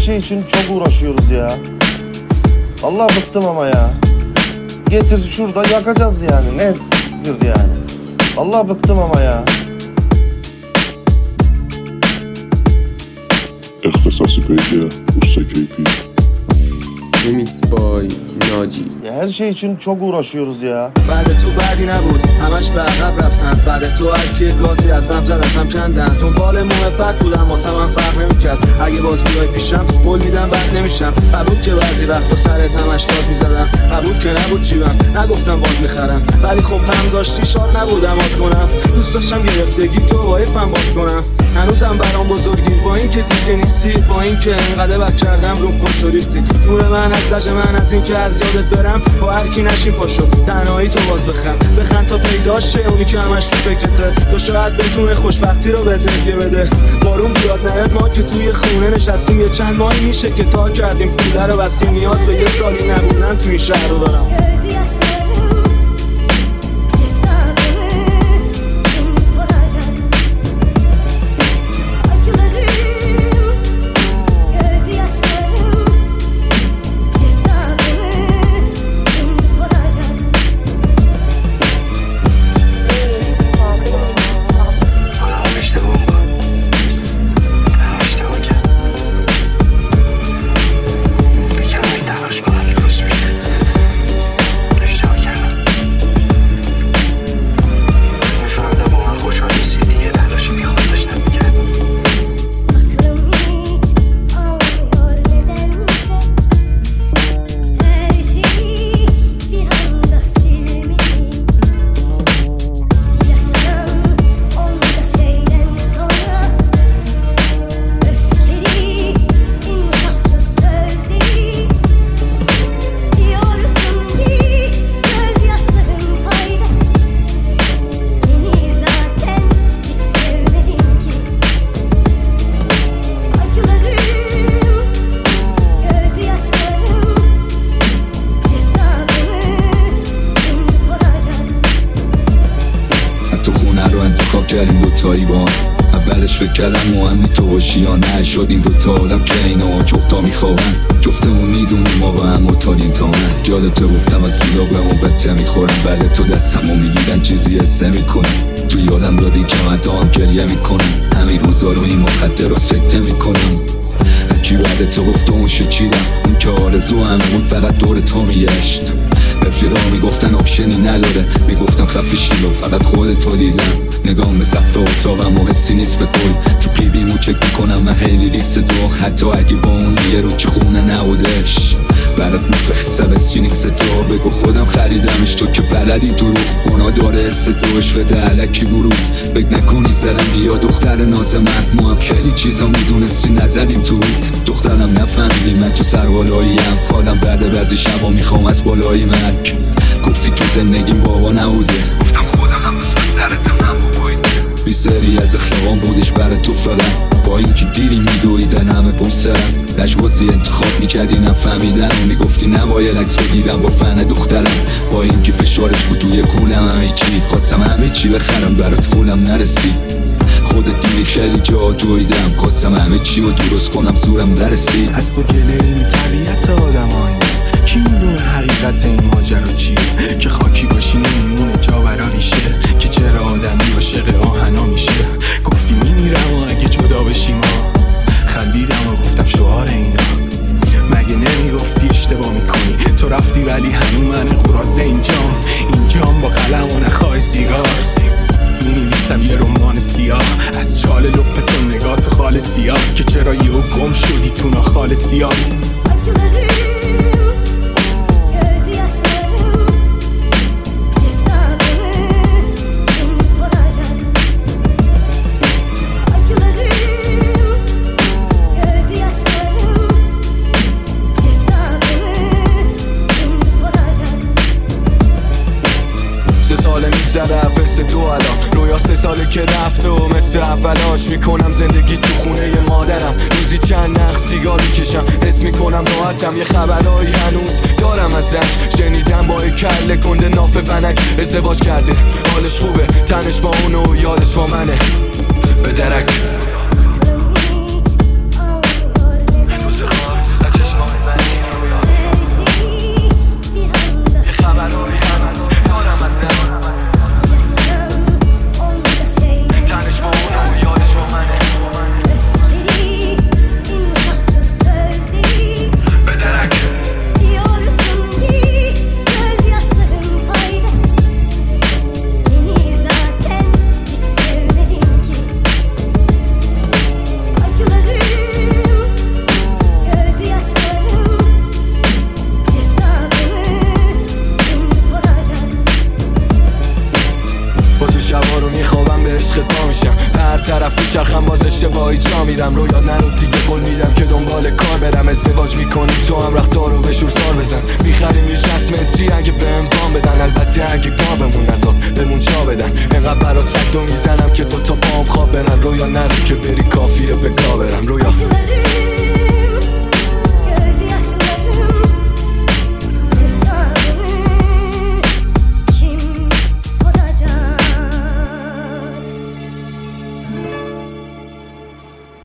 şey için çok uğraşıyoruz ya. Allah bıktım ama ya. Getir şurada yakacağız yani. Nedir yani? Allah bıktım ama ya. اختصاصی پیجه usta keyfi. Remix boy ناجی. Ya her şey için çok uğraşıyoruz ya. بعد تو بعدی نبود همش به عقب رفتن بعد تو هرکی گازی ازم زد ازم کندن دنبال محبت بودم واسه من فرق نمیکرد اگه باز بیای پیشم قول میدم بد نمیشم قبول که بعضی وقتا سرت همش داد میزدم قبول که نبود چیوم نگفتم باز میخرم ولی خب هم داشتی شاد نبودم آد کنم دوست داشتم گرفتگی تو وایفم باز کنم هنوزم برام بزرگی با این که دیگه نیستی با این که انقدر بد کردم رو خوش و ریختی جون من از لج من از این که از یادت برم با هر کی نشین پاشو تنهایی تو باز بخند تا پیداشه اونی که همش تو فکرته تو شاید بتونه خوشبختی رو بهت هدیه بده بارون بیاد نیاد ما که توی خونه نشستیم یه چند ماهی میشه که تا کردیم پوله رو بستیم نیاز به یه سالی نبودن توی این شهر رو دارم کردیم دوتایی با اولش فکر کردم مهمی تو باشی یا نه شدیم دوتا آدم که اینا جفتا میخوابن جفتمون میدونیم ما با هم متالیم تا من جالته گفتم از سیلاق به بته میخورم بله تو دستمو میگیرن چیزی حسه میکنم تو یادم دادی که من دام گریه میکنم همین روزا رو این مخدر رو سکته میکنم هرکی بعد تو گفت اون شچیدم اون که آرزو همه بود فقط دور تو میگشت رفیقا میگفتن آپشنی نداره میگفتم خفه شیلو فقط خودتو دیدم نگام به سقف اتاقم و حسی نیست به کل تو پی بیمو چک میکنم من خیلی ریکس تو حتی اگه با اون یه رو که خونه نبودش برات مفخصه سینیکس تو بگو خودم خریدمش تو که بلدی دروغ اونا داره حس دوش وده علکی بروز بگ نکنی زدم یا دختر ناز من ما هم خیلی چیزا میدونستی نزدیم تو رود دخترم نفهمیدی من تو سربالاییم حالم بعد بعضی شبا میخوام از بالای مرگ گفتی تو زندگیم بابا نبوده گفتم خودم هم دوست درتم بی سری از اخلاقان بودش برای تو فقط با اینکه دیری میدویدن همه پشت سرم لجبازی انتخاب میکردی نفهمیدن و میگفتی نباید عکس بگیرم با فن دخترم با اینکه فشارش بود توی کولم همه چی خواستم همه چی بخرم برات خولم نرسید خودت دیدی خیلی جا دویدم خواستم همه چی رو درست کنم زورم نرسید از تو گله این طبیعت آدم کی میدونه حقیقت این ماجرا چیه که خاکی باشی نمیمونه جا برا ریشه که چرا آدمی عاشق آهنا میشه گفتی میمیرم و اگه جدا بشیم خندیدم و گفتم شعار اینا مگه نمیگفتی اشتباه میکنی تو رفتی ولی همین من قراز اینجام با قلم و نخواه سیگار مینویسم یه رمان سیاه از چال لپتون نگاه تو خال سیاه که چرا یهو گم شدی تو ناخال سیاه میگذره ورس تو الان رویا 3 ساله که رفته و مثل اولاش میکنم زندگی تو خونه مادرم روزی چند نخ سیگار میکشم حس میکنم راحتم یه خبرایی هنوز دارم ازش شنیدم با کله گنده ناف ونک ازدواج کرده حالش خوبه تنش با اونو یادش با منه به درک قول میدم که دنبال کار برم. ازدواج میکنیم تو هم رختار رو به شور سار بزن. میخریم یه 60 متری اگه به امکان بدن، البته اگه گاومون نزاد بمون جا بدن. انقدر برات سکتو میزنم که دوتا پام خواب برن. رویا نره که بری کافیه به گا برم. رویا